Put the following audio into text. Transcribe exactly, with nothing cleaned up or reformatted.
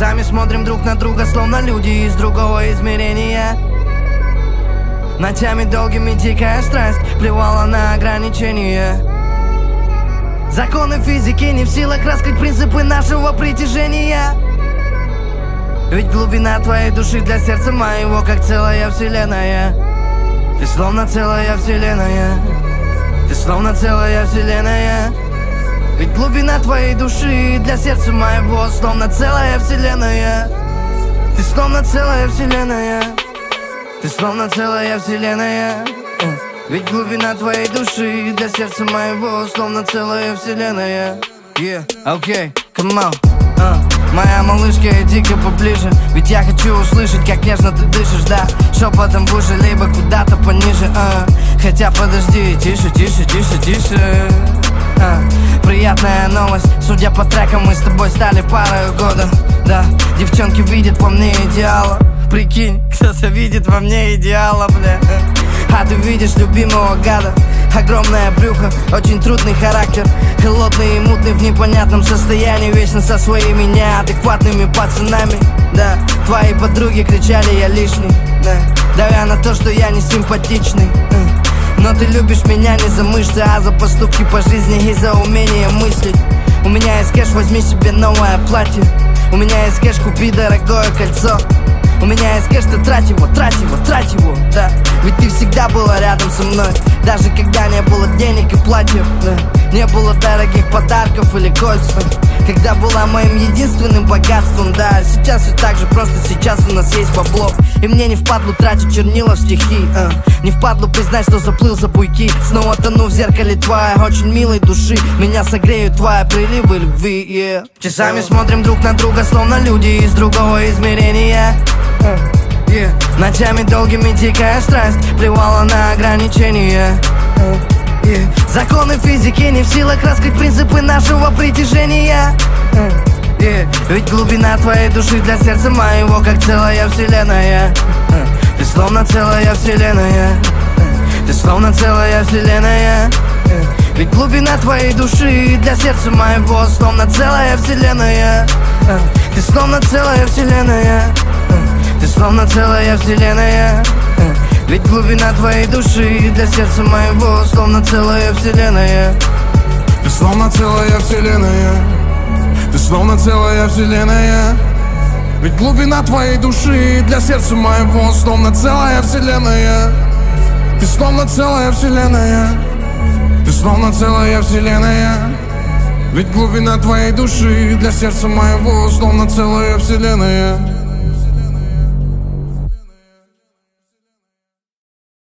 Часами смотрим друг на друга, словно люди из другого измерения. Ночами долгими дикая страсть плевала на ограничения. Законы физики не в силах раскрыть принципы нашего притяжения. Ведь глубина твоей души для сердца моего как целая вселенная. Ты словно целая вселенная. Ты словно целая вселенная. Ведь глубина твоей души для сердца моего словно целая вселенная. Ты словно целая вселенная. Ты словно целая вселенная. Ведь глубина твоей души для сердца моего словно целая вселенная. Yeah, okay, come on. uh. Моя малышка, иди-ка поближе, ведь я хочу услышать, как нежно ты дышишь, да. Шепотом выше, либо куда-то пониже, uh. Хотя подожди, тише, тише, тише, тише. uh. Приятная новость, судя по трекам, мы с тобой стали парой года. Да, девчонки видят во мне идеала. Прикинь, кто-то видит во мне идеала, бля. А ты видишь любимого гада. Огромное брюхо, очень трудный характер. Холодный и мутный в непонятном состоянии. Вечно со своими неадекватными пацанами. Да, твои подруги кричали, я лишний, да, давя на то, что я не симпатичный. Но ты любишь меня не за мышцы, а за поступки по жизни и за умение мыслить. У меня есть кэш, возьми себе новое платье. У меня есть кэш, купи дорогое кольцо. У меня есть кэш, ты трать его, трать его, трать его, да. Ведь ты всегда была рядом со мной, даже когда не было денег и платьев, да. Не было дорогих подарков или кольц, когда была моим единственным богатством, да. Сейчас все так же, просто сейчас у нас есть бабло. И мне не впадлу тратить чернила в стихи, а. Не впадлу признать, что заплыл за буйки. Снова тону в зеркале твоей очень милой души. Меня согреют твои приливы любви, yeah. Часами смотрим друг на друга, словно люди из другого измерения. Yeah. Ночами долгими дикая страсть плевала на ограничения. Yeah. Законы физики не в силах раскрыть принципы нашего притяжения. Yeah. Ведь глубина твоей души для сердца моего как целая вселенная. Ты словно целая вселенная. Ты словно целая вселенная. Ведь глубина твоей души для сердца моего словно целая вселенная. Ты словно целая вселенная. Ты словно целая вселенная. Ведь глубина твоей души для сердца моего словно целая вселенная. Ты словно целая вселенная. Ты словно целая вселенная. Ведь глубина твоей души для сердца моего словно целая вселенная. Ты словно целая вселенная. Ты словно целая вселенная. Ведь глубина твоей души для сердца моего словно целая вселенная.